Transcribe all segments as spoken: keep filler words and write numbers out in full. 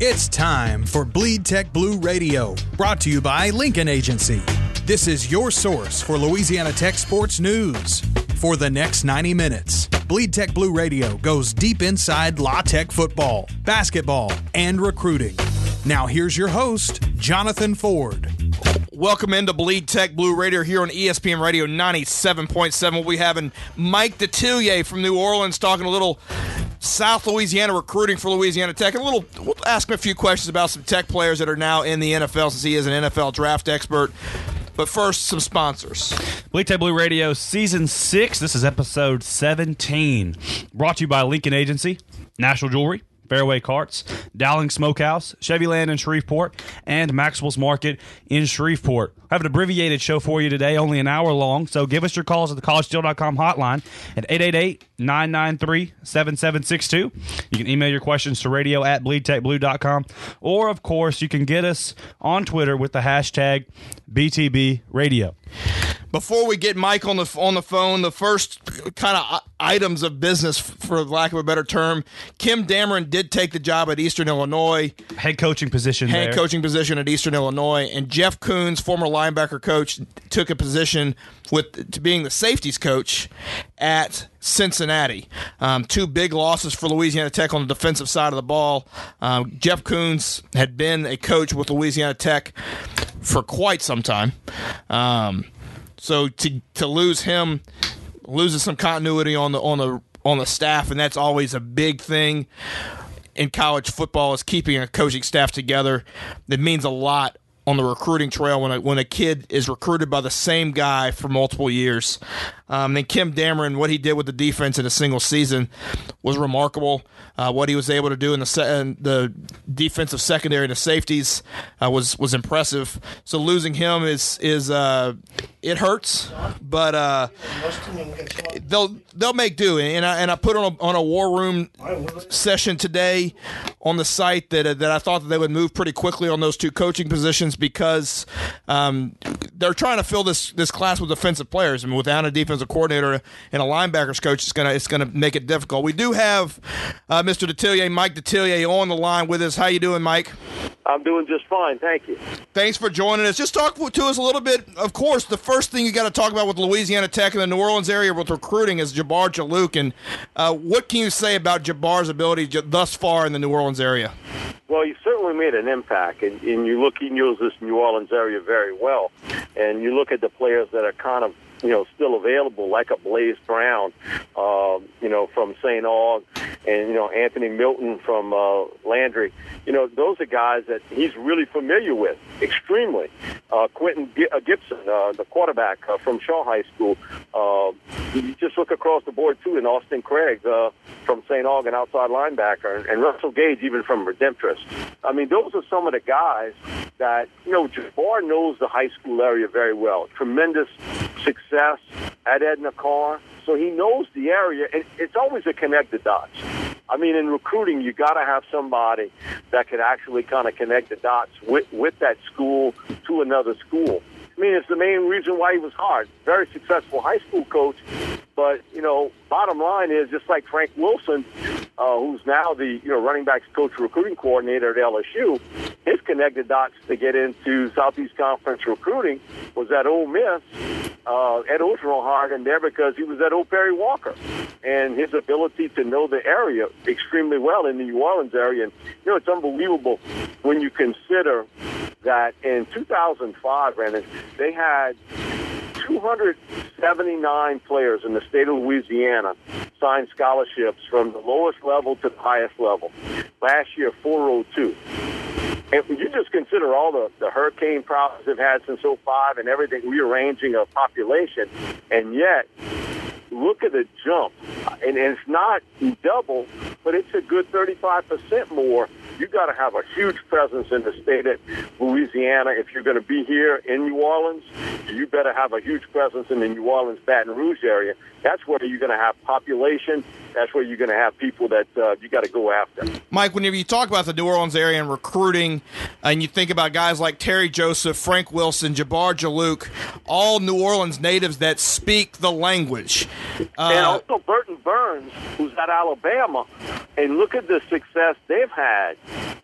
It's time for Bleed Tech Blue Radio, brought to you by Lincoln Agency. This is your source for Louisiana Tech sports news. For the next ninety minutes, Bleed Tech Blue Radio goes deep inside La Tech football, basketball, and recruiting. Now here's your host, Jonathan Ford. Welcome into Bleed Tech Blue Radio here on E S P N Radio ninety-seven point seven. We'll be having Mike Detillier from New Orleans talking a little South Louisiana recruiting for Louisiana Tech. And a little, we'll ask him a few questions about some Tech players that are now in the N F L since he is an N F L draft expert. But first, some sponsors. Bleed Tech Blue Radio Season six. This is Episode seventeen. Brought to you by Lincoln Agency, National Jewelry, Fairway Carts, Dowling Smokehouse, Chevy Land in Shreveport, and Maxwell's Market in Shreveport. I have an abbreviated show for you today, only an hour long, so give us your calls at the college steel dot com hotline at eight eight eight, nine nine three, seven seven six two. You can email your questions to radio at bleed tech blue dot com, or, of course, you can get us on Twitter with the hashtag B T B Radio. Before we get Mike on the on the phone, the first kind of items of business, for lack of a better term, Kim Dameron did take the job at Eastern Illinois. Head coaching position Head there. coaching position at Eastern Illinois. And Jeff Coons, former linebacker coach, took a position with to being the safeties coach at Cincinnati. Um, two big losses for Louisiana Tech on the defensive side of the ball. Um, Jeff Coons had been a coach with Louisiana Tech for quite some time. Um So to to lose him loses some continuity on the on the on the staff, and that's always a big thing in college football, is keeping a coaching staff together. That means a lot on the recruiting trail when a, when a kid is recruited by the same guy for multiple years. Um, then Kim Dameron, what he did with the defense in a single season was remarkable. Uh, what he was able to do in the se- in the defensive secondary, the safeties, uh, was was impressive. So losing him is is uh, it hurts, but uh, they'll they'll make do. And I and I put on a, on a war room session today on the site that uh, that I thought that they would move pretty quickly on those two coaching positions, because um, they're trying to fill this this class with defensive players. I mean, without a defensive coordinator and a linebackers coach, it's gonna it's gonna make it difficult. We do have uh, Mister Detillier, Mike Detillier, on the line with us. How you doing, Mike? I'm doing just fine, thank you. Thanks for joining us. Just talk to us a little bit. Of course, the first thing you got to talk about with Louisiana Tech and the New Orleans area with recruiting is Jabbar Juluke. And uh, what can you say about Jabbar's ability thus far in the New Orleans area? Well, he certainly made an impact, and, and you look, he knows this New Orleans area very well. And you look at the players that are kind of, you know, still available, like a Blaze Brown, uh, you know, from Saint Aug, and, you know, Anthony Milton from uh, Landry. You know, those are guys that he's really familiar with, extremely. Uh, Quentin G- uh, Gibson, uh, the quarterback uh, from Shaw High School. Uh, you just look across the board, too, and Austin Craig uh, from Saint Aug, an outside linebacker, and, and Russell Gage, even from Redemptress. I mean, those are some of the guys that, you know, Jabbar knows the high school area very well. Tremendous success at Edna Carr, so he knows the area, and it's always a connect the dots. I mean, in recruiting, you got to have somebody that can actually kind of connect the dots with, with that school to another school. I mean, it's the main reason why he was hard. Very successful high school coach, but, you know, bottom line is, just like Frank Wilson, uh, who's now the, you know, running backs coach recruiting coordinator at L S U, his connected dots to get into Southeast Conference recruiting was at Ole Miss. Uh, Ed Orgeron hired him there because he was at Old Perry Walker, and his ability to know the area extremely well in the New Orleans area. And, you know, it's unbelievable when you consider that in two thousand five, Brandon, they had two hundred seventy-nine players in the state of Louisiana sign scholarships from the lowest level to the highest level. Last year, four oh two. And when you just consider all the, the hurricane problems they've had since oh five and everything, rearranging of population, and yet look at the jump. And, and it's not double, but it's a good thirty-five percent more. You got to have a huge presence in the state of Louisiana if you're going to be here in New Orleans. You better have a huge presence in the New Orleans, Baton Rouge area. That's where you're going to have population. That's where you're going to have people that uh, you got to go after. Mike, whenever you talk about the New Orleans area and recruiting, and you think about guys like Terry Joseph, Frank Wilson, Jabbar Juluke, all New Orleans natives that speak the language. Uh, and also Burton Burns, who's at Alabama, and look at the success they've had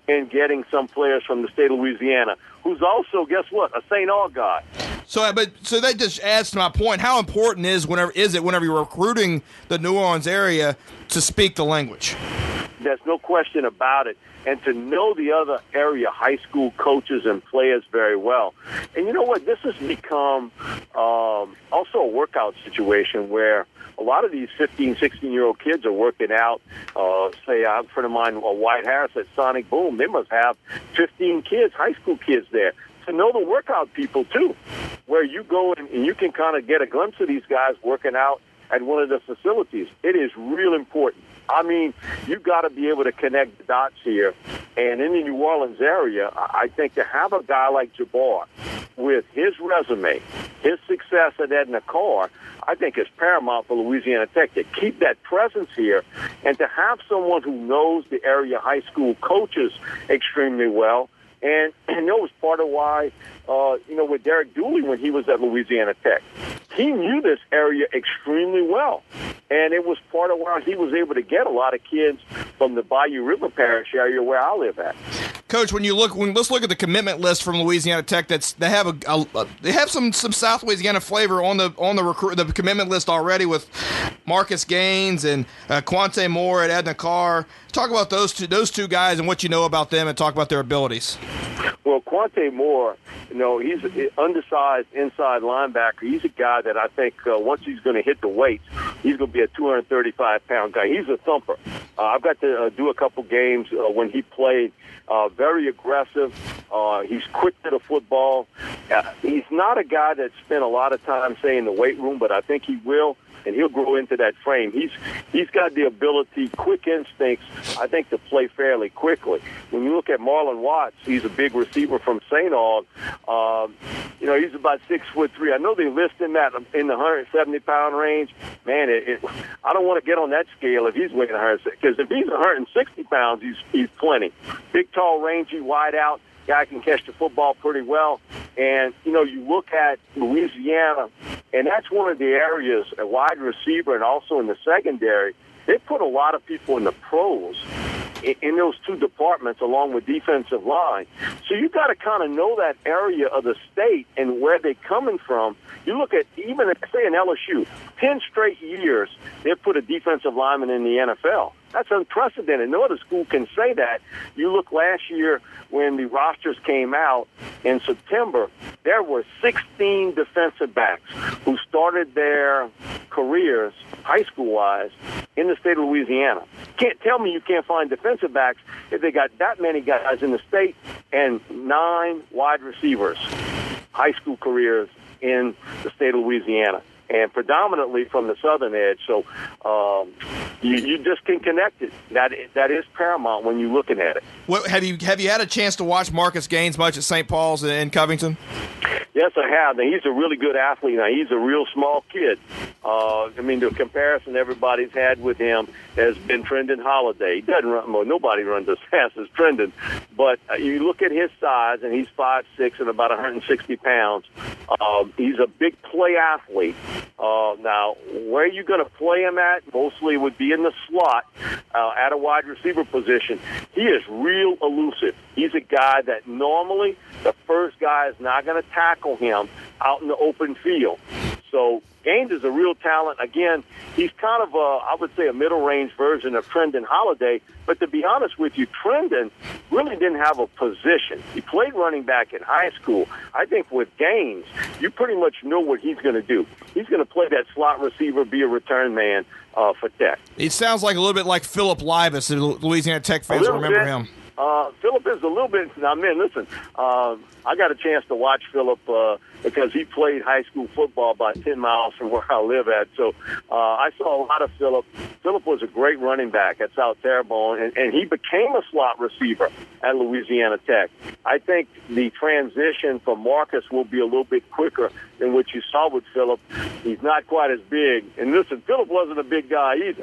in getting some players from the state of Louisiana, who's also, guess what, a Saint Aug guy. So, but so that just adds to my point. How important is whenever is it whenever you're recruiting the New Orleans area to speak the language? There's no question about it. And to know the other area high school coaches and players very well. And you know what? This has become um, also a workout situation where a lot of these fifteen, sixteen-year-old kids are working out. Uh, say, a friend of mine, uh, White Harris at Sonic Boom, they must have fifteen kids, high school kids there. To know the workout people, too, where you go and, and you can kind of get a glimpse of these guys working out at one of the facilities. It is real important. I mean, you've got to be able to connect the dots here. And in the New Orleans area, I think to have a guy like Jabbar with his resume, his success at Edna Carr, I think is paramount for Louisiana Tech to keep that presence here and to have someone who knows the area high school coaches extremely well. And, and that was part of why, uh, you know, with Derek Dooley when he was at Louisiana Tech, he knew this area extremely well. And it was part of why he was able to get a lot of kids from the Bayou River Parish area where I live at. Coach, when you look, when let's look at the commitment list from Louisiana Tech. That's they have a, a, a they have some some South Louisiana flavor on the on the recruit the commitment list already with Marcus Gaines and uh, Quante Moore at Edna Carr. Talk about those two those two guys and what you know about them, and talk about their abilities. Well, Quante Moore, you know, he's an undersized inside linebacker. He's a guy that I think uh, once he's going to hit the weights, he's going to be a two hundred thirty-five pound guy. He's a thumper. Uh, I've got to uh, do a couple games uh, when he played. Uh, very aggressive. Uh, he's quick to the football. Uh, he's not a guy that spent a lot of time, say, in the weight room, but I think he will, and he'll grow into that frame. He's he's got the ability, quick instincts, I think, to play fairly quickly. When you look at Marlon Watts, he's a big receiver from Saint Aug. Um, you know, he's about six foot three. I know they list him at in the one hundred seventy pound range. Man, it, it, I don't want to get on that scale if he's weighing one hundred sixty, because if he's one hundred sixty pounds, he's he's plenty. Big, tall, rangy, wide out. Guy can catch the football pretty well. And, you know, you look at Louisiana, and that's one of the areas, a wide receiver and also in the secondary, they put a lot of people in the pros in, in those two departments along with defensive line. So you got to kind of know that area of the state and where they're coming from. You look at even, say, in L S U, ten straight years, they've put a defensive lineman in the N F L. That's unprecedented. No other school can say that. You look last year when the rosters came out in September, there were sixteen defensive backs who started their careers, high school-wise, in the state of Louisiana. Can't tell me you can't find defensive backs if they got that many guys in the state and nine wide receivers, high school careers in the state of Louisiana, and predominantly from the southern edge. So um, you, you just can connect it. That that is paramount when you're looking at it. What, have you have you had a chance to watch Marcus Gaines much at Saint Paul's in Covington? Yes, I have. Now, he's a really good athlete. Now, he's a real small kid. Uh, I mean, the comparison everybody's had with him has been Trendon Holiday. He doesn't run, well, nobody runs as fast as Trendon. But uh, you look at his size, and he's five six and about one hundred sixty pounds. Um, he's a big play athlete. Uh, now, where are you going to play him at? Mostly would be in the slot uh, at a wide receiver position. He is real elusive. He's a guy that normally the first guy is not going to tackle him out in the open field. So Gaines is a real talent. Again, he's kind of, a, I would say, a middle-range version of Trendon Holiday. But to be honest with you, Trendon really didn't have a position. He played running back in high school. I think with Gaines, you pretty much know what he's going to do. He's going to play that slot receiver, be a return man uh, for Tech. It sounds like a little bit like Philip Livas. Louisiana Tech fans remember bit. him. Uh, Philip is a little bit. Now, man, listen. Um, I got a chance to watch Philip uh, because he played high school football about ten miles from where I live at. So uh, I saw a lot of Philip. Philip was a great running back at South Terrebonne, and, and he became a slot receiver at Louisiana Tech. I think the transition for Marcus will be a little bit quicker than what you saw with Philip. He's not quite as big. And listen, Philip wasn't a big guy either.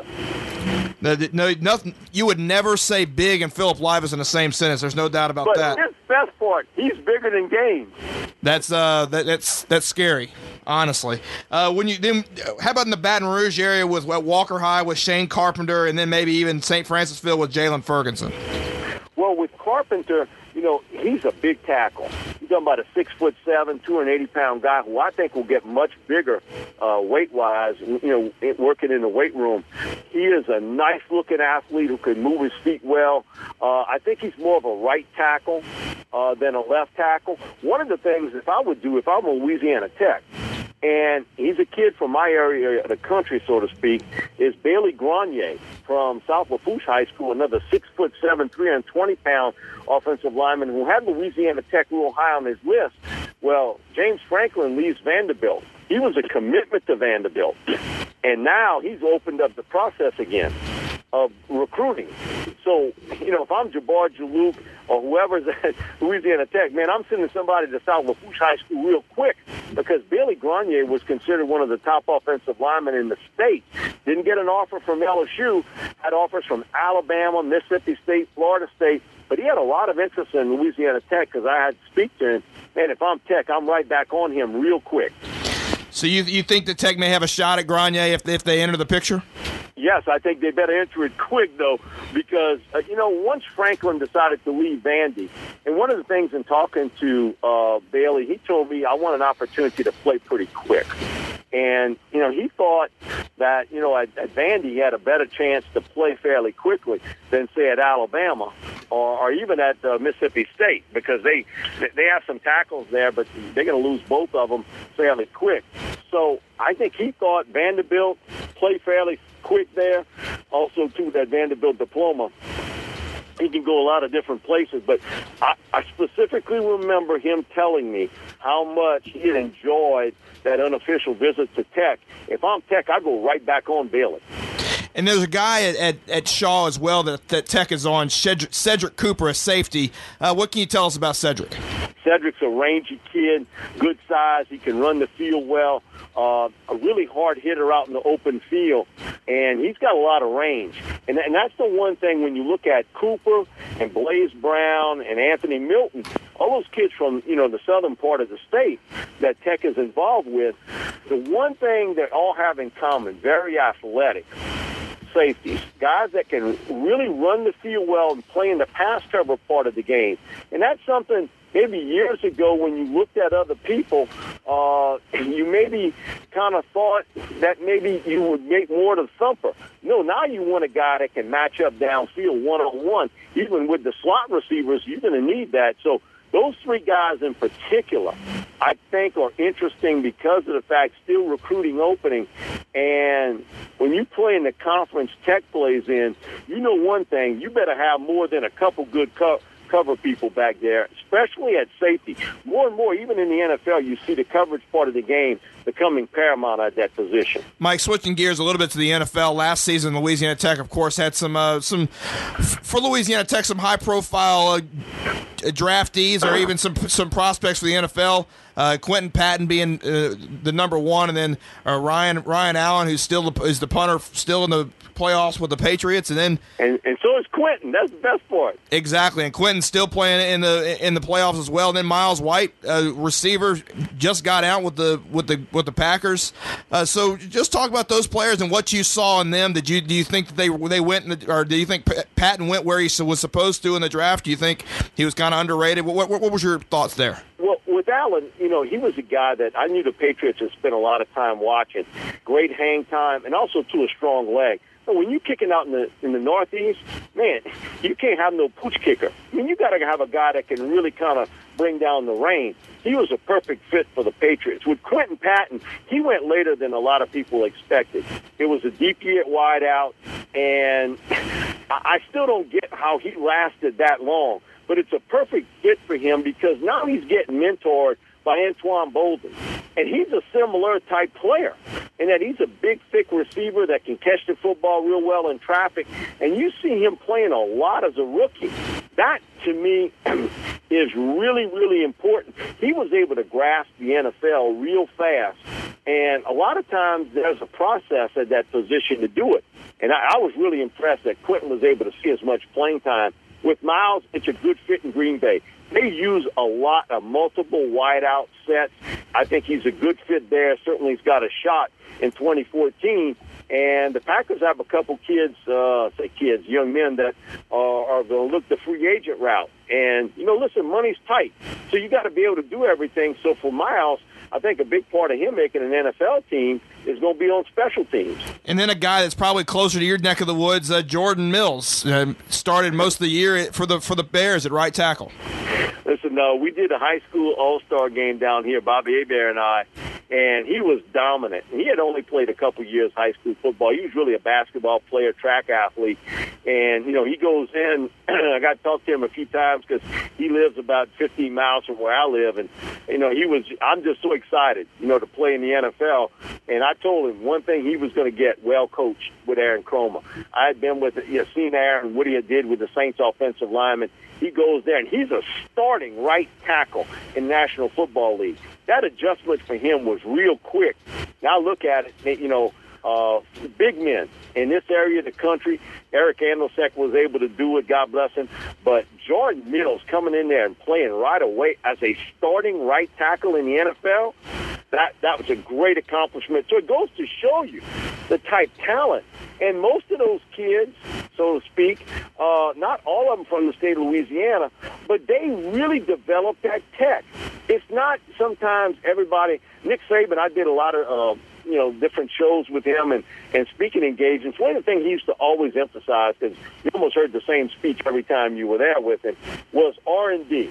No, no, nothing. You would never say big and Philip Livas in the same sentence. There's no doubt about but that. But his best part, he's bigger than Gaines. That's uh, that, that's that's scary, honestly. Uh, when you then, how about in the Baton Rouge area with uh, Walker High with Shane Carpenter, and then maybe even Saint Francisville with Jalen Ferguson? Well, with Carpenter, you know, he's a big tackle. You're talking about a six foot seven, two hundred eighty pound guy who I think will get much bigger uh, weight wise. You know, working in the weight room, he is a nice looking athlete who can move his feet well. Uh, I think he's more of a right tackle uh, than a left tackle. One of the things, if I would do, if I'm a Louisiana Tech, and he's a kid from my area of the country, so to speak, is Bailey Grenier from South Lafourche High School, another six foot seven, three hundred twenty pound offensive lineman who had Louisiana Tech real high on his list. Well, James Franklin leaves Vanderbilt. He was a commitment to Vanderbilt, and now he's opened up the process again of recruiting. So, you know, if I'm Jabbar Jalouk or whoever's at Louisiana Tech, man, I'm sending somebody to South Lafourche High School real quick, because Bailey Grenier was considered one of the top offensive linemen in the state. Didn't get an offer from L S U, had offers from Alabama, Mississippi State, Florida State, but he had a lot of interest in Louisiana Tech because I had to speak to him. Man, if I'm Tech, I'm right back on him real quick. So you you think the Tech may have a shot at Grenier if, if they enter the picture? Yes, I think they better enter it quick, though, because, uh, you know, once Franklin decided to leave Vandy, and one of the things in talking to uh, Bailey, he told me, I want an opportunity to play pretty quick. And, you know, he thought that, you know, at, at Vandy he had a better chance to play fairly quickly than, say, at Alabama or, or even at uh, Mississippi State, because they they have some tackles there, but they're going to lose both of them fairly quick. So I think he thought Vanderbilt play fairly quick there. Also, too, that Vanderbilt diploma, he can go a lot of different places. But I, I specifically remember him telling me how much he had enjoyed that unofficial visit to Tech. If I'm Tech, I go right back on Bailey. And there's a guy at, at, at Shaw as well that, that Tech is on, Cedric, Cedric Cooper, a safety. Uh, what can you tell us about Cedric? Cedric's a rangy kid, good size. He can run the field well. Uh, a really hard hitter out in the open field, and he's got a lot of range. And, and that's the one thing when you look at Cooper and Blaze Brown and Anthony Milton, all those kids from, you know, the southern part of the state that Tech is involved with, the one thing they all have in common, very athletic safeties, guys that can really run the field well and play in the pass cover part of the game. And that's something maybe years ago when you looked at other people, uh, you maybe kind of thought that maybe you would make more to the thumper. No, now you want a guy that can match up downfield one-on-one. Even with the slot receivers, you're going to need that. So those three guys in particular, I think, are interesting because of the fact still recruiting opening. And when you play in the conference Tech plays in, you know one thing, you better have more than a couple good co- cover people back there, especially at safety. More and more, even in the N F L, you see the coverage part of the game becoming paramount at that position. Mike, switching gears a little bit to the N F L, last season Louisiana Tech, of course, had some, uh, some for Louisiana Tech, some high-profile uh, draftees or even some some prospects for the N F L. Uh, Quentin Patton being uh, the number one, and then uh, Ryan Ryan Allen, who's still the, is the punter, still in the playoffs with the Patriots, and then and, and so is Quentin. That's the best part. Exactly, and Quentin's still playing in the in the playoffs as well. And then Miles White, uh, receiver, just got out with the with the with the Packers. Uh, so just talk about those players and what you saw in them. Did you do you think that they they went in the, or do you think Patton went where he was supposed to in the draft? Do you think he was kind of underrated? What, what what was your thoughts there? Well, with Allen, you know, he was a guy that I knew the Patriots had spent a lot of time watching. Great hang time, and also to a strong leg. But when you're kicking out in the in the Northeast, man, you can't have no pooch kicker. I mean, you got to have a guy that can really kind of bring down the rain. He was a perfect fit for the Patriots. With Quentin Patton, he went later than a lot of people expected. It was a deep year at wide out, and I still don't get how he lasted that long. But it's a perfect fit for him because now he's getting mentored by Antoine Bolden. And he's a similar type player in that he's a big, thick receiver that can catch the football real well in traffic. And you see him playing a lot as a rookie. That, to me, is really, really important. He was able to grasp the N F L real fast. And a lot of times there's a process at that position to do it. And I, I was really impressed that Quentin was able to see as much playing time with Miles, it's a good fit in Green Bay. They use a lot of multiple wideout sets. I think he's a good fit there. Certainly he's got a shot in twenty fourteen. And the Packers have a couple kids, uh, say kids, young men that are, are going to look the free agent route. And, you know, listen, money's tight. So you got to be able to do everything. So for Miles, I think a big part of him making an N F L team is going to be on special teams. And then a guy that's probably closer to your neck of the woods, uh, Jordan Mills, uh, started most of the year for the for the Bears at right tackle. Listen, uh, we did a high school all-star game down here, Bobby Hebert and I, and he was dominant. He had only played a couple years high school football. He was really a basketball player, track athlete. And, you know, he goes in. I got to talk to him a few times because he lives about fifteen miles from where I live. And, you know, he was – I'm just so excited, you know, to play in the N F L. And I told him one thing he was going to get well coached with Aaron Cromer. I had been with – you know, seen Aaron, what he did with the Saints offensive lineman. He goes there, and he's a starting right tackle in National Football League. That adjustment for him was real quick. Now look at it, you know, uh, big men in this area of the country. Eric Andelsek was able to do it, God bless him. But Jordan Mills coming in there and playing right away as a starting right tackle in the N F L, that, that was a great accomplishment. So it goes to show you the type of talent. And most of those kids, so to speak, uh, not all of them from the state of Louisiana, but they really developed that tech. It's not sometimes everybody. Nick Saban, I did a lot of, uh, you know, different shows with him and, and speaking engagements. One of the things he used to always emphasize, because you almost heard the same speech every time you were there with him, was R and D.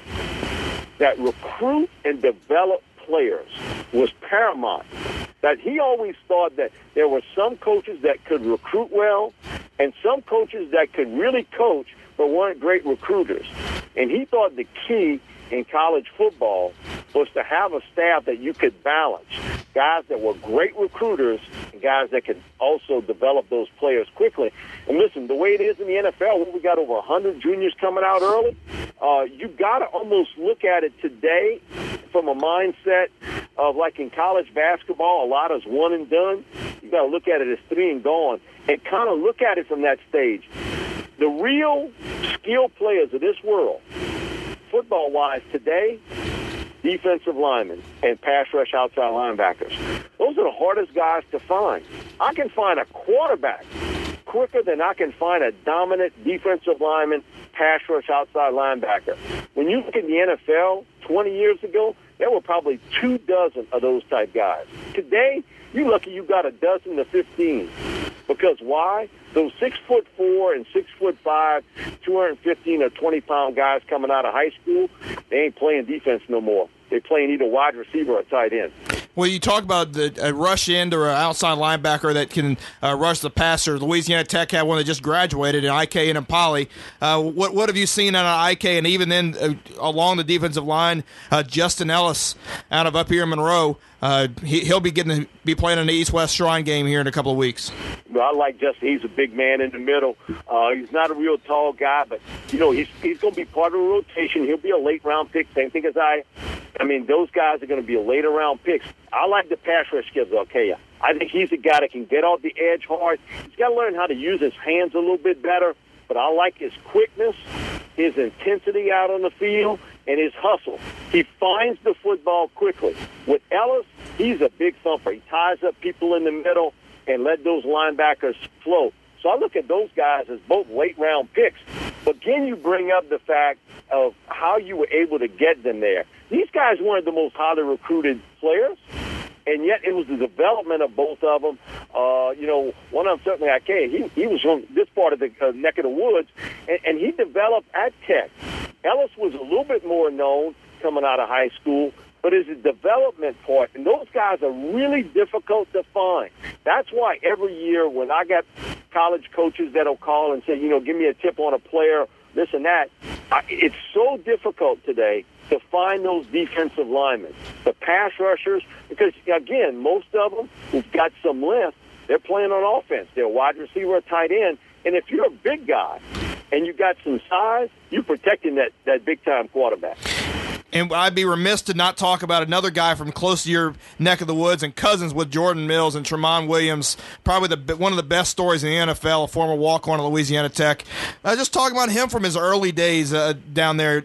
That recruit and develop players was paramount. That he always thought that there were some coaches that could recruit well and some coaches that could really coach but weren't great recruiters. And he thought the key in college football was to have a staff that you could balance. Guys that were great recruiters and guys that could also develop those players quickly. And listen, the way it is in the N F L, we got over one hundred juniors coming out early. Uh, you got to almost look at it today from a mindset of like in college basketball, a lot is one and done. You got to look at it as three and gone and kind of look at it from that stage. The real skilled players of this world, football-wise today, defensive linemen and pass rush outside linebackers. Those are the hardest guys to find. I can find a quarterback quicker than I can find a dominant defensive lineman, pass rush outside linebacker. When you look at the N F L twenty years ago, there were probably two dozen of those type guys. Today, you're lucky you got a dozen to fifteen. Because why? Those six foot four and six foot five, two hundred fifteen or twenty pound guys coming out of high school, they ain't playing defense no more. They're playing either wide receiver or tight end. Well, you talk about the a rush end or an outside linebacker that can uh, rush the passer. Louisiana Tech had one that just graduated in I K and Impali. Uh, what what have you seen out of I K? And even then, uh, along the defensive line, uh, Justin Ellis out of up here in Monroe. Uh, he, he'll be getting to be playing in the East-West Shrine game here in a couple of weeks. Well, I like Justin. He's a big man in the middle. Uh, he's not a real tall guy, but, you know, he's he's going to be part of the rotation. He'll be a late-round pick. Same thing as I. I mean, those guys are going to be a later-round picks. I like the pass rush skills, okay. I think he's a guy that can get off the edge hard. He's got to learn how to use his hands a little bit better, but I like his quickness, his intensity out on the field, and his hustle. He finds the football quickly. With Ellis, he's a big thumper. He ties up people in the middle and let those linebackers float. So I look at those guys as both late-round picks. But again, you bring up the fact of how you were able to get them there. These guys weren't the most highly recruited players, and yet it was the development of both of them. Uh, you know, one of them certainly I can. He, he was from this part of the uh, neck of the woods, and, and he developed at Tech. Ellis was a little bit more known coming out of high school, but it's a development part, and those guys are really difficult to find. That's why every year when I got college coaches that'll call and say, you know, give me a tip on a player, this and that, I, it's so difficult today to find those defensive linemen, the pass rushers, because, again, most of them who've got some length, they're playing on offense. They're wide receiver or tight end, and if you're a big guy and you got some size, you're protecting that, that big-time quarterback. And I'd be remiss to not talk about another guy from close to your neck of the woods and cousins with Jordan Mills and Tramon Williams, probably the one of the best stories in the N F L, a former walk-on at Louisiana Tech. Uh, just talk about him from his early days uh, down there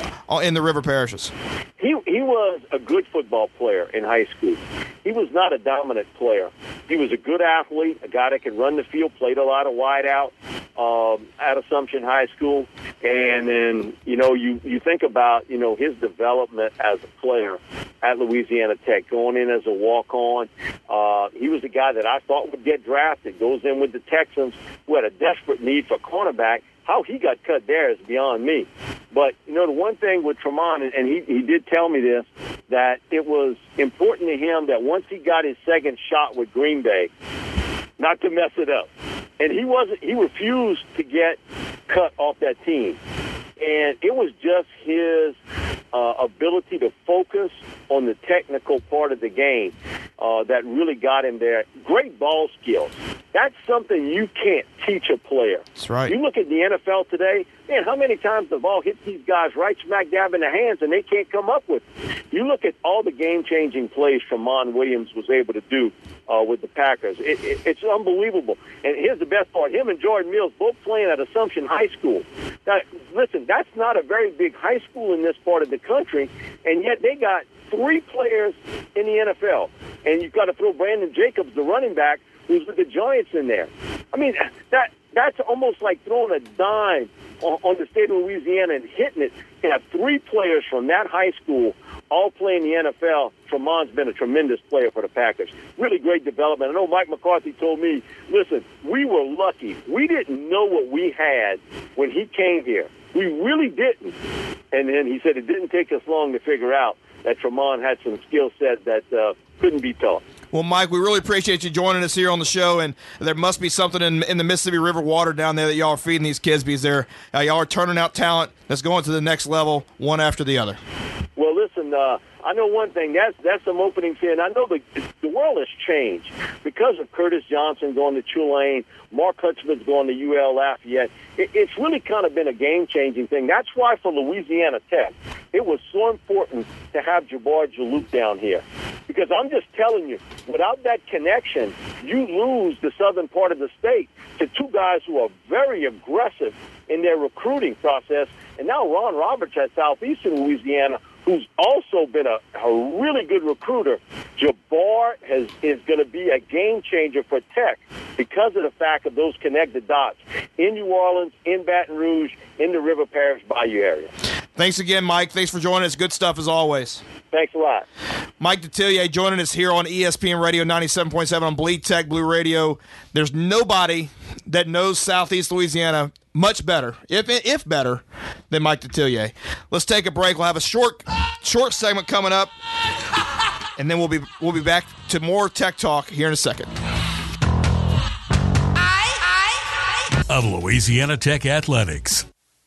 in the River Parishes. He he was a good football player in high school. He was not a dominant player. He was a good athlete, a guy that could run the field, played a lot of wide out um, at Assumption High School. And then, you know, you, you think about, you know, his development as a player at Louisiana Tech, going in as a walk-on. Uh, he was a guy that I thought would get drafted, goes in with the Texans, who had a desperate need for cornerback. How he got cut there is beyond me. But, you know, the one thing with Tramon, and he, he did tell me this, that it was important to him that once he got his second shot with Green Bay, not to mess it up. And he wasn't, he refused to get cut off that team. And it was just his uh, ability to focus on the technical part of the game uh, that really got him there. Great ball skills. That's something you can't teach a player. That's right. You look at the N F L today, man, how many times the ball hits these guys right smack dab in the hands and they can't come up with it? You look at all the game-changing plays Tramon Williams was able to do uh, with the Packers. It, it, it's unbelievable. And here's the best part. Him and Jordan Mills both playing at Assumption High School. Now, listen, that's not a very big high school in this part of the country, and yet they got three players in the N F L. And you've got to throw Brandon Jacobs, the running back, who's with the Giants in there. I mean, that that's almost like throwing a dime on, on the state of Louisiana and hitting it. You have three players from that high school all playing the N F L. Tramon's been a tremendous player for the Packers. Really great development. I know Mike McCarthy told me, listen, we were lucky. We didn't know what we had when he came here. We really didn't. And then he said it didn't take us long to figure out that Tramon had some skill set that uh, couldn't be taught. Well, Mike, we really appreciate you joining us here on the show, and there must be something in, in the Mississippi River water down there that y'all are feeding these kids because they're, uh, y'all are turning out talent that's going to the next level, one after the other. Well, listen, uh, I know one thing. That's that's some opening fin. I know the the world has changed because of Curtis Johnson going to Tulane, Mark Hutchman's going to U L Lafayette. It, it's really kind of been a game-changing thing. That's why for Louisiana Tech, it was so important to have Jabbar Jaloop down here. Because I'm just telling you, without that connection, you lose the southern part of the state to two guys who are very aggressive in their recruiting process. And now Ron Roberts at Southeastern Louisiana, who's also been a, a really good recruiter. Jabbar has, is going to be a game changer for Tech because of the fact of those connected dots in New Orleans, in Baton Rouge, in the River Parish Bayou area. Thanks again, Mike. Thanks for joining us. Good stuff as always. Thanks a lot. Mike Detillier joining us here on E S P N Radio ninety-seven point seven on Bleed Tech Blue Radio. There's nobody that knows Southeast Louisiana much better, if if better, than Mike Detillier. Let's take a break. We'll have a short short segment coming up, and then we'll be we'll be back to more Tech Talk here in a second. Of Louisiana Tech Athletics.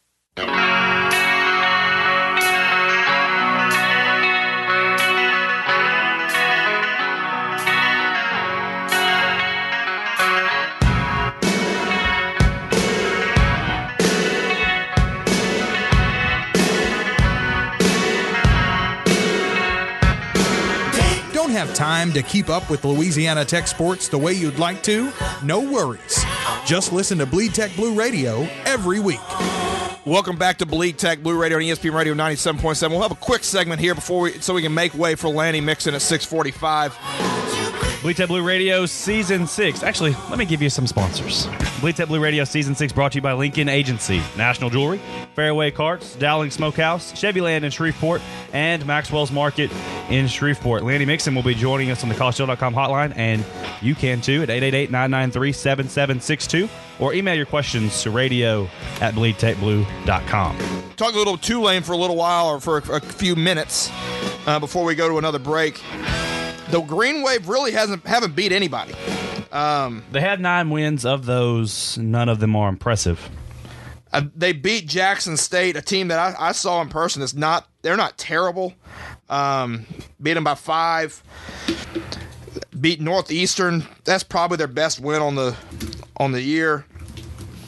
Have time to keep up with Louisiana Tech sports the way you'd like to? No worries. Just listen to Bleed Tech Blue Radio every week. Welcome back to Bleed Tech Blue Radio on E S P N Radio ninety-seven point seven. We'll have a quick segment here before we, so we can make way for Lanny Mixon at six forty-five. Bleed Tech Blue Radio Season six. Actually, let me give you some sponsors. Bleed Tech Blue Radio Season six brought to you by Lincoln Agency, National Jewelry, Fairway Carts, Dowling Smokehouse, Chevy Land in Shreveport, and Maxwell's Market in Shreveport. Lanny Mixon will be joining us on the college show dot com hotline, and you can too at eight eight eight, nine nine three, seven seven six two, or email your questions to radio at bleed tech blue dot com. Talk a little Tulane for a little while, or for a, a few minutes uh, before we go to another break. The Green Wave really hasn't haven't beat anybody. Um, they had nine wins. Of those, none of them are impressive. Uh, they beat Jackson State, a team that I, I saw in person. That's not they're not terrible. Um, beat them by five. Beat Northeastern. That's probably their best win on the on the year.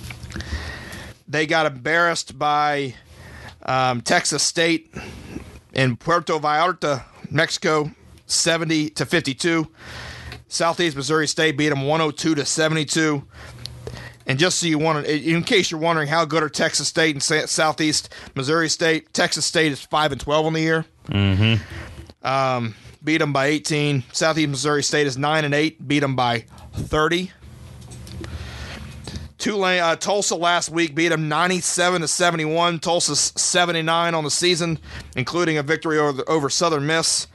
They got embarrassed by um, Texas State In Puerto Vallarta, Mexico, seventy to fifty-two. Southeast Missouri State beat them one oh two to seventy-two. And just so you want to, in case you're wondering how good are Texas State and Southeast Missouri State, Texas State is five and twelve on the year. Mm-hmm. Um, beat them by eighteen. Southeast Missouri State is nine and eight. Beat them by thirty. Tulane, uh, Tulsa last week beat them ninety-seven to seventy-one. Tulsa's seventy-nine on the season, including a victory over, over Southern Miss.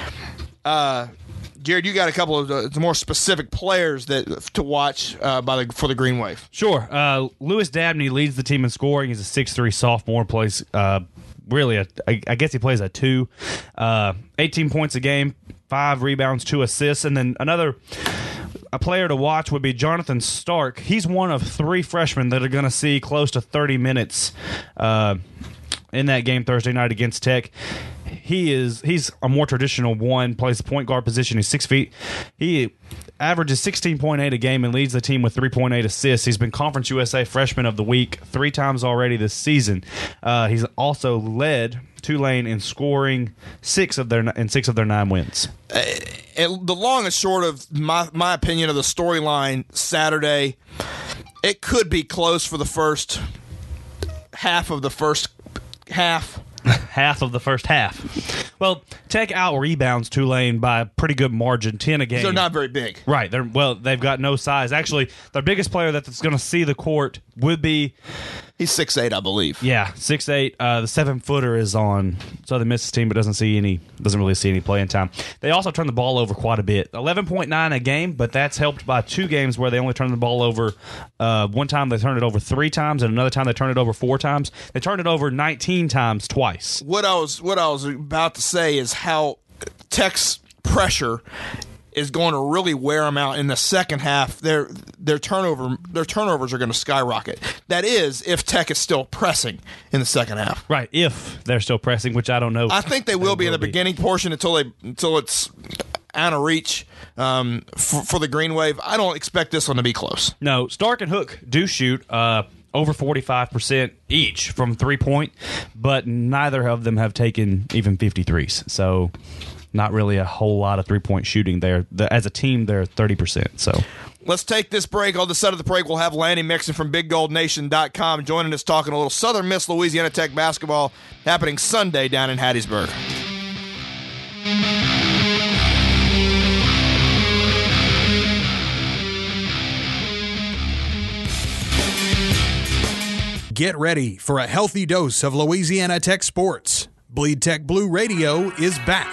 Uh, Jared, you got a couple of uh, more specific players that to watch uh, by the for the Green Wave. Sure. Uh, Lewis Dabney leads the team in scoring. He's a six three sophomore, plays uh, really, a, I, I guess he plays a two. Uh, eighteen points a game, five rebounds, two assists. And then another a player to watch would be Jonathan Stark. He's one of three freshmen that are going to see close to thirty minutes uh, in that game Thursday night against Tech. He is he's a more traditional one, plays the point guard position. He's six feet. He averages sixteen point eight a game and leads the team with three point eight assists. He's been Conference U S A Freshman of the Week three times already this season. Uh, he's also led Tulane in scoring six of their in six of their nine wins. Uh, and the long and short of my my opinion of the storyline Saturday, it could be close for the first half of the first half. Half of the first half. Well, Tech out rebounds Tulane by a pretty good margin, ten a game. They're not very big, right? They're well, they've got no size. Actually, their biggest player that's going to see the court would be he's six eight, I believe. Yeah, six eight. Uh, the seven footer is on Southern Miss's team, but doesn't see any, doesn't really see any playing time. They also turn the ball over quite a bit, eleven point nine a game, but that's helped by two games where they only turn the ball over. Uh, one time they turned it over three times, and another time they turned it over four times. They turned it over nineteen times twice. What I was what I was about to say is how Tech's pressure is going to really wear them out in the second half. Their their turnover their turnovers are going to skyrocket. That is, if Tech is still pressing in the second half. Right, if they're still pressing, which I don't know. I think they will they be will in the be. beginning portion until they until it's out of reach um, for, for the Green Wave. I don't expect this one to be close. No, Stark and Hook do shoot uh, over forty-five percent each from three-point, but neither of them have taken even fifty-threes. So not really a whole lot of three-point shooting there. The, as a team, they're thirty percent. So let's take this break. On the side of the break, we'll have Lanny Mixon from Big Gold Nation dot com joining us talking a little Southern Miss Louisiana Tech basketball happening Sunday down in Hattiesburg. Get ready for a healthy dose of Louisiana Tech sports. Bleed Tech Blue Radio is back.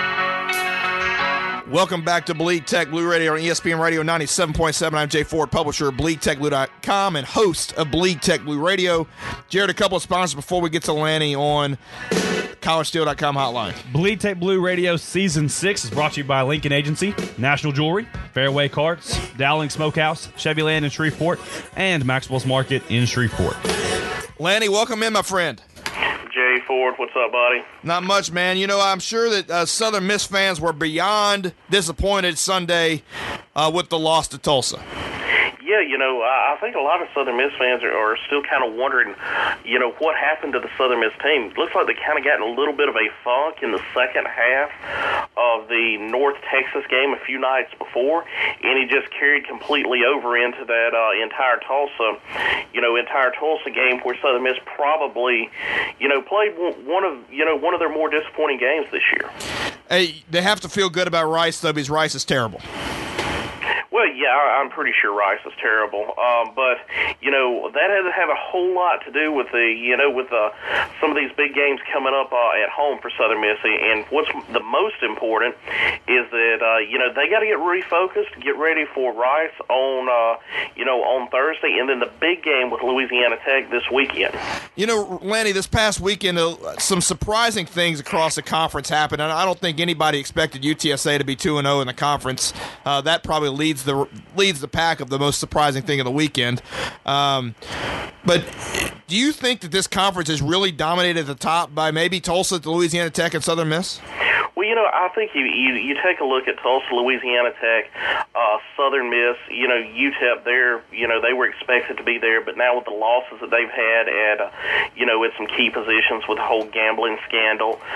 Welcome back to Bleed Tech Blue Radio on E S P N Radio ninety-seven point seven. I'm Jay Ford, publisher of Bleed Tech Blue dot com and host of Bleed Tech Blue Radio. Jared, a couple of sponsors before we get to Lanny on college steel dot com hotline. Bleed Tech Blue Radio Season six is brought to you by Lincoln Agency, National Jewelry, Fairway Carts, Dowling Smokehouse, Chevy Land in Shreveport, and Maxwell's Market in Shreveport. Lanny, welcome in, my friend. Jay Ford, what's up, buddy? Not much, man. You know, I'm sure that uh, Southern Miss fans were beyond disappointed Sunday uh, with the loss to Tulsa. Yeah, you know, I think a lot of Southern Miss fans are, are still kind of wondering, you know, what happened to the Southern Miss team. Looks like they kind of got in a little bit of a funk in the second half of the North Texas game a few nights before, and he just carried completely over into that uh, entire Tulsa, you know, entire Tulsa game where Southern Miss probably, you know, played one of, you know, one of their more disappointing games this year. Hey, they have to feel good about Rice, though, because Rice is terrible. Well, yeah, I'm pretty sure Rice is terrible, um, but you know that doesn't have a whole lot to do with the, you know, with uh, some of these big games coming up uh, at home for Southern Miss. And what's the most important is that uh, you know they got to get refocused, get ready for Rice on, uh, you know, on Thursday, and then the big game with Louisiana Tech this weekend. You know, Lanny, this past weekend, uh, some surprising things across the conference happened, and I don't think anybody expected U T S A to be two and oh in the conference. Uh, that probably leads the leads the pack of the most surprising thing of the weekend. Um, but do you think that this conference is really dominated at the top by maybe Tulsa, Louisiana Tech, and Southern Miss? Well, you know, I think you, you you take a look at Tulsa, Louisiana Tech, uh, Southern Miss, you know, U T E P, they're, you know, they were expected to be there, but now with the losses that they've had at, uh, you know, at some key positions with the whole gambling scandal, uh,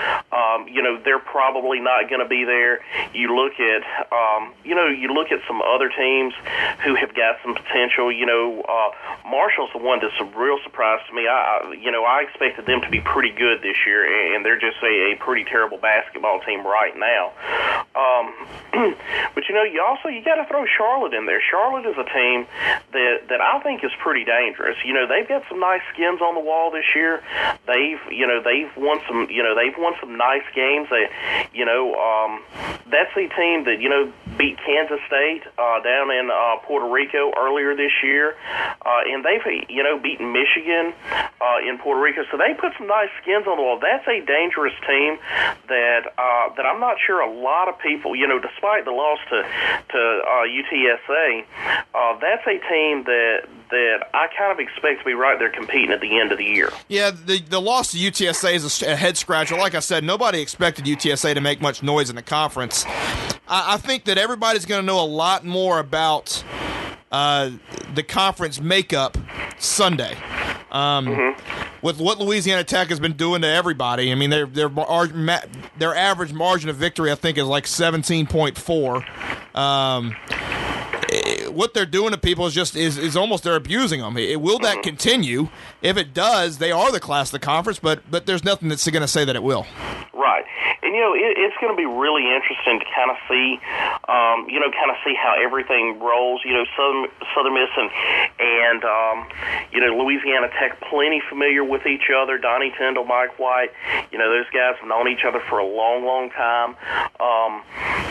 Um, you know, they're probably not going to be there. You look at, um, you know, you look at some other teams who have got some potential. You know, uh, Marshall's the one that's a real surprise to me. I, you know, I expected them to be pretty good this year, and they're just a, a pretty terrible basketball team right now. Um, but you know, you also you got to throw Charlotte in there. Charlotte is a team that that I think is pretty dangerous. You know, they've got some nice skins on the wall this year. They've, you know, they've won some, you know, they've won some nice games. They, you know, um, that's a team that, you know, beat Kansas State uh, down in uh, Puerto Rico earlier this year, uh, and they've, you know, beaten Michigan uh, in Puerto Rico. So they put some nice skins on the wall. That's a dangerous team that uh, that I'm not sure a lot of people, you know, despite the loss to to uh, U T S A, uh, that's a team that that I kind of expect to be right there competing at the end of the year. Yeah, the the loss to U T S A is a head scratcher. Like I said, nobody expected U T S A to make much noise in the conference. I, I think that everybody's going to know a lot more about uh, the conference makeup Sunday. Um, mm-hmm. With what Louisiana Tech has been doing to everybody, I mean, their their their average margin of victory, I think, is like seventeen point four. Um, what they're doing to people is just is, is almost they're abusing them. It, will that continue? If it does, they are the class of the conference, but but there's nothing that's going to say that it will. Right. And, you know, it, it's going to be really interesting to kind of see, um, you know, kind of see how everything rolls. You know, Southern, Southern Miss and, and um, you know, Louisiana Tech, plenty familiar with each other. Donnie Tyndall, Mike White, you know, those guys have known each other for a long, long time. Um,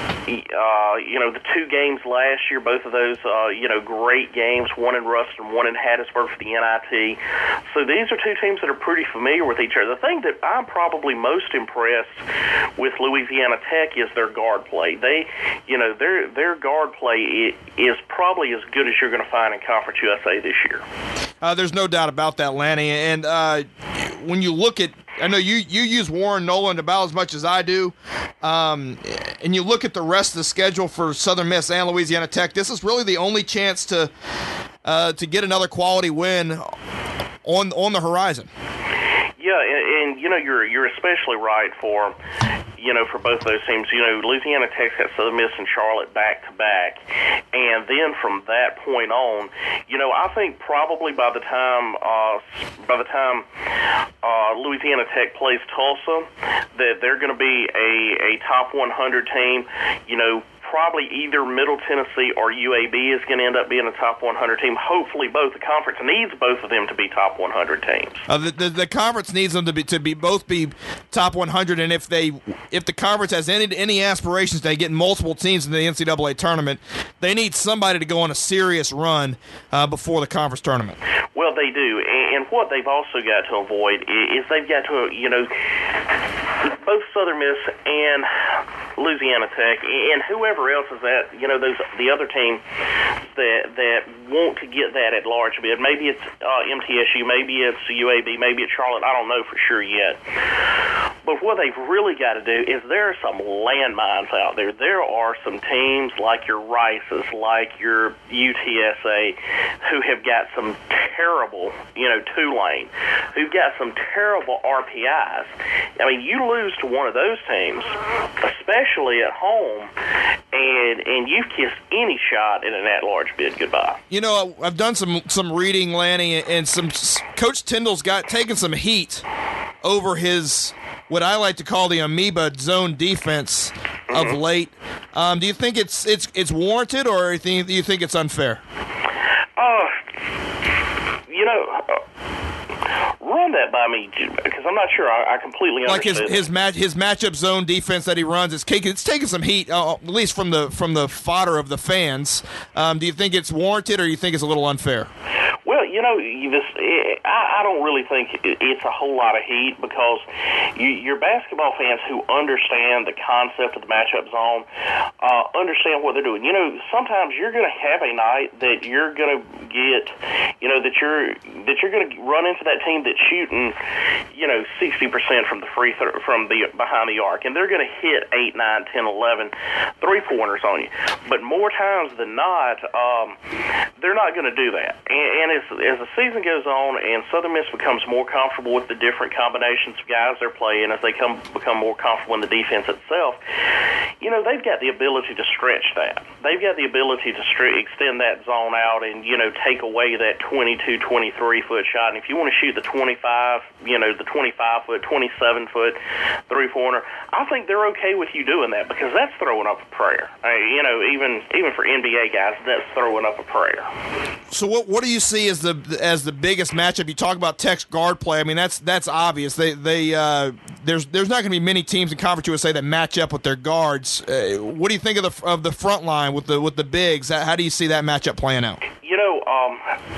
uh, you know, the two games last year, both of those, uh, you know, great games, one in Ruston, one in Hattiesburg for the N I T. So these are two teams that are pretty familiar with each other. The thing that I'm probably most impressed with Louisiana Tech is their guard play. They, you know, their their guard play is probably as good as you're going to find in Conference U S A this year. Uh, there's no doubt about that, Lanny. And uh, when you look at, I know you, you use Warren Noland about as much as I do, um, and you look at the rest of the schedule for Southern Miss and Louisiana Tech, this is really the only chance to uh, to get another quality win on on the horizon. Yeah, and, and you know, you're you're especially right for, you know, for both those teams. You know, Louisiana Tech's got Southern Miss and Charlotte back to back, and then from that point on, you know, I think probably by the time uh, by the time uh, Louisiana Tech plays Tulsa, that they're going to be a, a top one hundred team. You know, probably either Middle Tennessee or U A B is going to end up being a top one hundred team. Hopefully both. The conference needs both of them to be top one hundred teams. Uh, the, the the conference needs them to be to be both be top one hundred, and if they if the conference has any any aspirations to get multiple teams in the N C double A tournament, they need somebody to go on a serious run uh, before the conference tournament. Well, they do, and, and what they've also got to avoid is they've got to, you know, both Southern Miss and Louisiana Tech and whoever else is that, you know, those the other team that that want to get that at large bid. Maybe it's uh, M T S U, maybe it's U A B, maybe it's Charlotte. I don't know for sure yet. But what they've really got to do is there are some landmines out there. There are some teams like your Rices, like your U T S A, who have got some terrible, you know, Tulane, who've got some terrible R P Is. I mean, you lose to one of those teams, especially at home, and and you've kissed any shot at an at-large bid goodbye. You know, I've done some some reading, Lanny, and some Coach Tyndall's got taken some heat over his what I like to call the amoeba zone defense of mm-hmm. late. Um, do you think it's it's it's warranted, or do you think, do you think it's unfair? Uh, you know, uh, run that by me, because I'm not sure I, I completely understand. Like his his match his matchup zone defense that he runs, it's taking it's taking some heat, uh, at least from the from the fodder of the fans. Um, do you think it's warranted, or do you think it's a little unfair? Well, you know, you just, I, I don't really think it's a whole lot of heat, because you, your basketball fans who understand the concept of the matchup zone uh, understand what they're doing. You know, sometimes you're going to have a night that you're going to get, you know, that you're that you're going to run into that team that's shooting, you know, sixty percent from the free th- from the behind the arc, and they're going to hit eight, nine, ten, eleven three-pointers on you. But more times than not, um, they're not going to do that, and, and it's as the season goes on and Southern Miss becomes more comfortable with the different combinations of guys they're playing, as they come become more comfortable in the defense itself, you know, they've got the ability to stretch that. They've got the ability to stre- extend that zone out and, you know, take away that twenty-two, twenty-three foot shot. And if you want to shoot the twenty-five, you know, the twenty-five foot, twenty-seven foot three-pointer, I think they're okay with you doing that, because that's throwing up a prayer. Uh, you know, even even for N B A guys, that's throwing up a prayer. So what what do you see as the as the biggest matchup? You talk about Tech's guard play. I mean, that's that's obvious. They they uh, there's there's not going to be many teams in Conference U S A that match up with their guards. Uh, what do you think of the of the front line with the with the bigs? How, how do you see that matchup playing out? You know, um,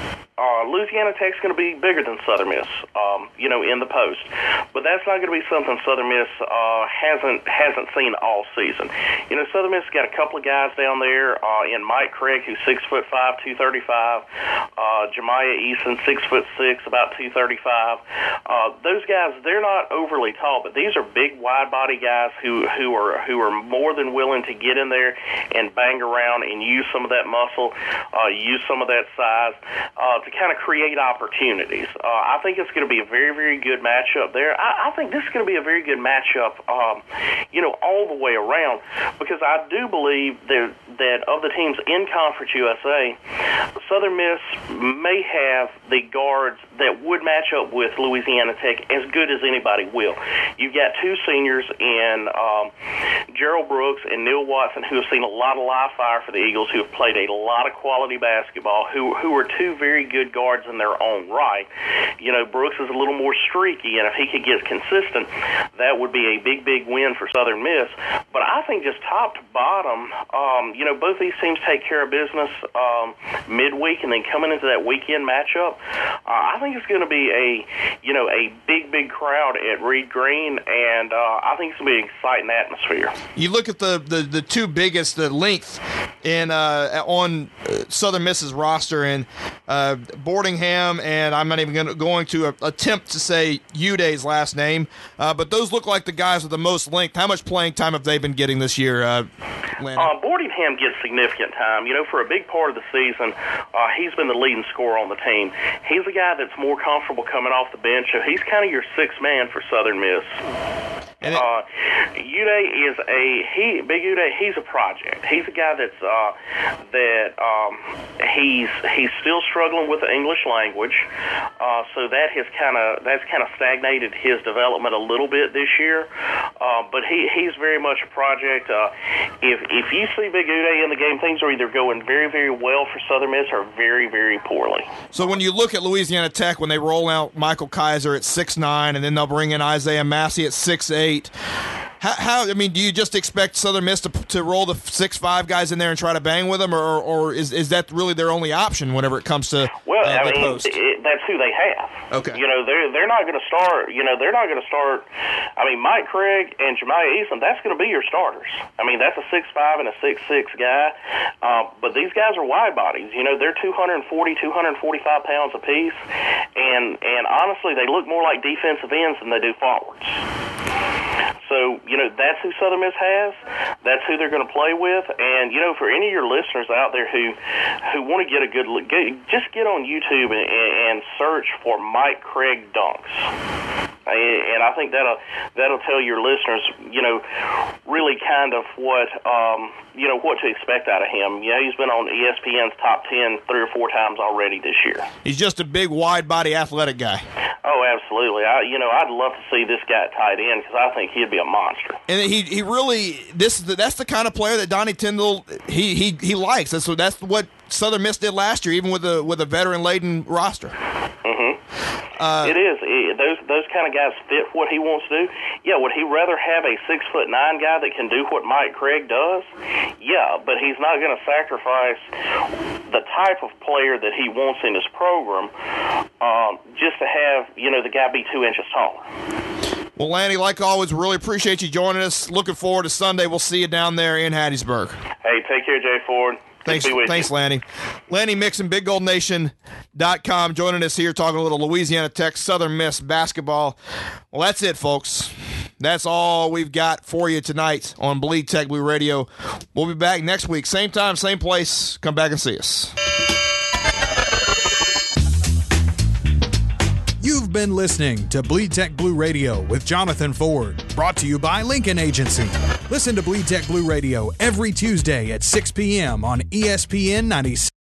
uh, Louisiana Tech's going to be bigger than Southern Miss, um, you know, in the post. But that's not going to be something Southern Miss uh, hasn't hasn't seen all season. You know, Southern Miss got a couple of guys down there uh, in Mike Craig, who's six foot five, two thirty five. Uh, Jemiah Eason, six foot six, about two thirty five. Uh, those guys, they're not overly tall, but these are big, wide body guys who who are who are more than willing to get in there and bang around and use some of that muscle, uh, use some of that size uh, to kind of create opportunities. Uh, I think it's going to be a very, very good matchup there. I, I think this is going to be a very good matchup, um, you know, all the way around, because I do believe that, that of the teams in Conference U S A, Southern Miss may have the guards that would match up with Louisiana Tech as good as anybody will. You've got two seniors in um, Gerald Brooks and Neil Watson, who have seen a lot of live fire for the Eagles, who have played a lot of quality basketball, who who are two very good guards in their own right. You know, Brooks is a little more streaky, and if he could get consistent, that would be a big, big win for Southern Miss. But I think just top to bottom, um, you know, both these teams take care of business um, midweek, and then coming into that weekend matchup, uh, I think it's going to be a, you know, a big, big crowd at Reed Green, and uh, I think it's going to be an exciting atmosphere. You look at the, the, the two biggest, the length in uh, on Southern Miss's roster, and uh, Boardingham, and I'm not even gonna, going to uh, attempt to say Uday's last name, uh, but those look like the guys with the most length. How much playing time have they been getting this year, uh, Lanny? Uh, Boardingham gets significant time. You know, for a big part of the season, uh, he's been the leading scorer on the team. He's a guy that's more comfortable coming off the bench, so he's kind of your sixth man for Southern Miss. And it, uh, Uday is a he. Big Uday, he's a project. He's a guy that's uh, that um, he's he's still struggling with the English language, uh, so that has kind of that's kind of stagnated his development a little bit this year. Uh, but he he's very much a project. Uh, if if you see Big Uday in the game, things are either going very very well for Southern Miss or very very poorly. So when you look at Louisiana Tech, when they roll out Michael Kaiser at six nine, and then they'll bring in Isaiah Massey at six eight. How, how I mean, do you just expect Southern Miss to to roll the six five guys in there and try to bang with them, or or is is that really their only option whenever it comes to well, uh, I the mean, post? It, that's who they have. Okay. You know, they're they're not going to start. You know, they're not going to start. I mean, Mike Craig and Jemiah Eason, that's going to be your starters. I mean, that's a six five and a six six guy. Uh, but these guys are wide bodies. You know, they're two forty, two forty-five pounds apiece, and and honestly, they look more like defensive ends than they do forwards. So, you know, that's who Southern Miss has. That's who they're going to play with. And, you know, for any of your listeners out there who who want to get a good look, get, just get on YouTube and, and search for Mike Craig dunks. And I think that'll that'll tell your listeners, you know, really kind of what um, you know what to expect out of him. Yeah, he's been on E S P N's top ten three or four times already this year. He's just a big, wide-body, athletic guy. Oh, absolutely. I, you know, I'd love to see this guy at tight end because I think he'd be a monster. And he he really this is the, that's the kind of player that Donnie Tyndall he he he likes. That's that's what Southern Miss did last year, even with a with a veteran-laden roster. Mm-hmm. Uh, it is. It, those those kind of guys fit what he wants to do. Yeah, would he rather have a six foot nine guy that can do what Mike Craig does? Yeah, but he's not going to sacrifice the type of player that he wants in his program um, just to have, you know, the guy be two inches taller. Well, Lanny, like always, really appreciate you joining us. Looking forward to Sunday. We'll see you down there in Hattiesburg. Hey, take care, Jay Ford. Thanks, thanks, you. Lanny. Lanny Mixon, big gold nation dot com, joining us here talking a little Louisiana Tech, Southern Miss basketball. Well, that's it, folks. That's all we've got for you tonight on Bleed Tech Blue Radio. We'll be back next week, same time, same place. Come back and see us. You've been listening to Bleed Tech Blue Radio with Jonathan Ford, brought to you by Lincoln Agency. Listen to Bleed Tech Blue Radio every Tuesday at six p.m. on E S P N ninety-six.